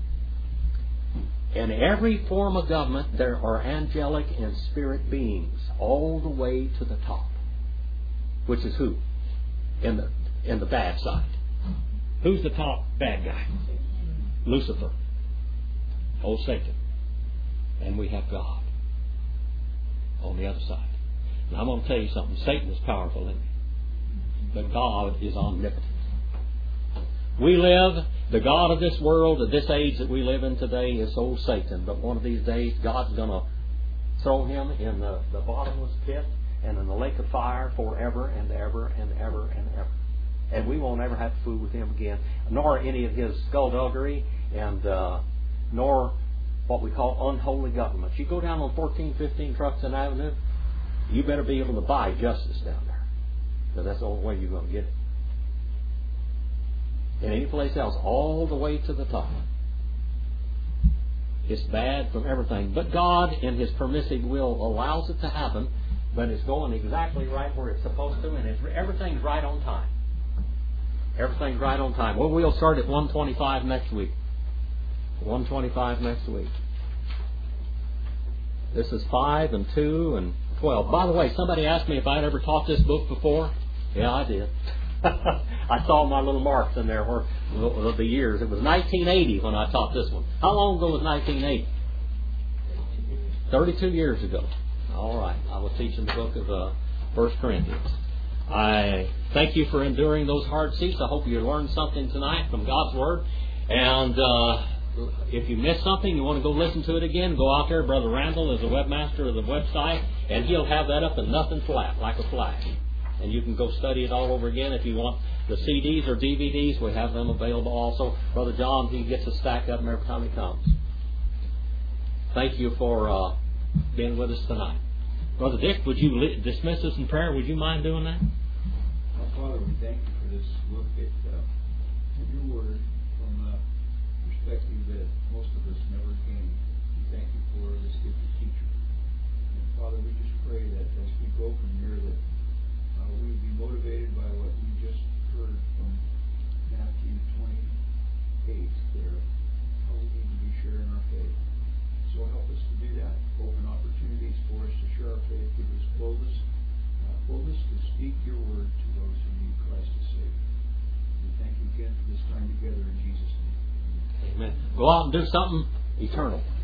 In every form of government, there are angelic and spirit beings, all the way to the top. Which is who? In the bad side. Who's the top bad guy? Lucifer. Old Satan. And we have God on the other side. And I'm going to tell you something. Satan is powerful, isn't he? But God is omnipotent. We live, the God of this world, of this age that we live in today, is old Satan. But one of these days, God's going to throw him in the bottomless pit and in the lake of fire forever and ever and ever and ever. And we won't ever have to fool with him again, nor any of his skullduggery, and nor what we call unholy governments. You go down on 1415 Truxtun Avenue, you better be able to buy justice down there, because that's the only way you're going to get it. And any place else, all the way to the top, it's bad from everything. But God, in His permissive will, allows it to happen, but it's going exactly right where it's supposed to, and everything's right on time. Everything's right on time. Well, we'll start at 1:25 next week. 1:25 next week. This is 5 and 2 and 12. By the way, somebody asked me if I'd ever taught this book before. Yeah, I did. I saw my little marks in there where the years. It was 1980 when I taught this one. How long ago was 1980? 32 years ago. All right. I was teaching the book of 1 Corinthians. I thank you for enduring those hard seats. I hope you learned something tonight from God's Word. And if you missed something, you want to go listen to it again, go out there. Brother Randall is the webmaster of the website, and he'll have that up in nothing flat, like a flash. And you can go study it all over again. If you want the CDs or DVDs, we have them available also. Brother John, he gets a stack of them every time he comes. Thank you for being with us tonight. Brother Dick, would you dismiss us in prayer? Would you mind doing that? Father, we thank you for this look at your Word from a perspective that most of us never gained. We thank you for this gift of teacher. And Father, we just pray that as we go from here, that we would be motivated by what we just heard from Matthew 28 there, how we need to be sharing our faith. So help us to do that. Open opportunities for us to share our faith. Give us boldness to speak your word to those who need Christ to save. We thank you again for this time together in Jesus' name. Amen. Go out and do something eternal.